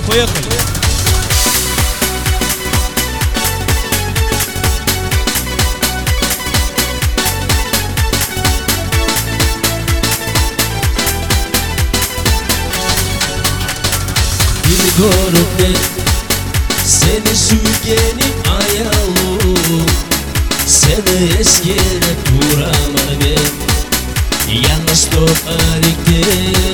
поехали. Bir görüp seni sürgenim ayalım, seni eskere duramadı ben, yalnız toparıktı.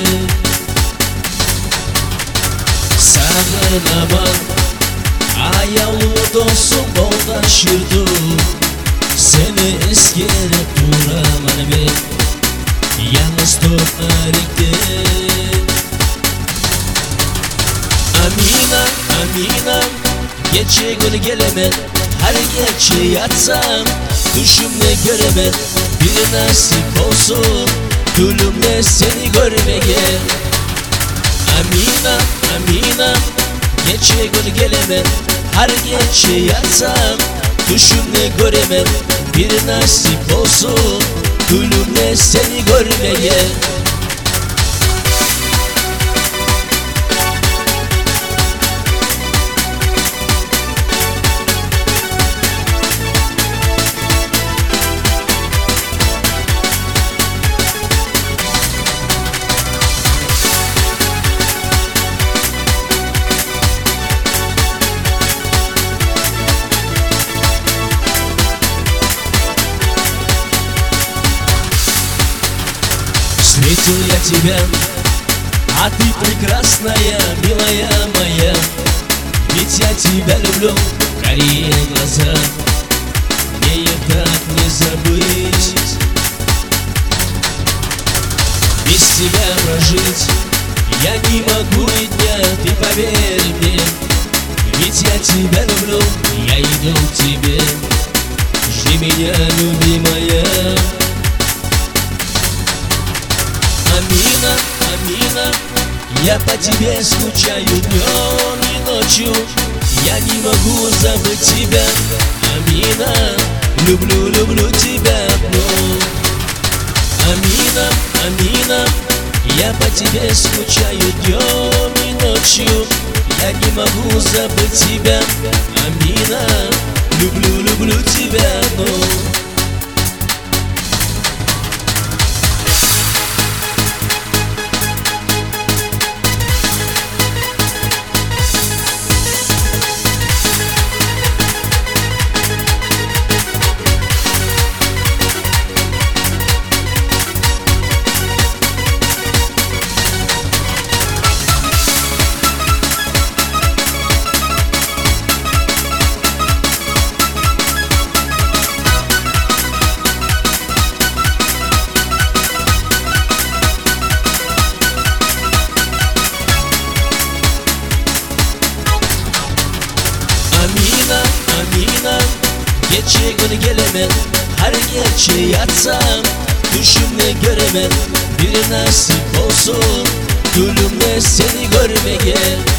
Sağırnaman ayalım dostum boldaşırdı, seni eskere duramadı ben, yalnız toparıktı. Aminam, aminam, gece günü gelemem, her gece yatsam, düşümle göremem, bir nasip olsun, gülümle seni görmeye. Aminam, aminam, gece günü gelemem, her gece yatsam, düşümle göremem, bir nasip olsun, gülümle seni görmeye. Встретил я тебя, а ты прекрасная, милая моя. Ведь я тебя люблю, карие глаза, мне их так не забыть. Без тебя прожить я не могу и дня, ты поверь мне. Ведь я тебя люблю, я иду к тебе, жди меня, любимая. Амина, Амина, я по тебе скучаю днем и ночью, я не могу забыть тебя. Амина, люблю, люблю тебя одну. Амина, Амина, я по тебе скучаю днем и ночью, я не могу забыть тебя. Амина, люблю, люблю тебя одну. Amina, gece günü gelemem, her gece yatsam, düşümle göremem, bir nasip olsun, gülümle seni görmeye.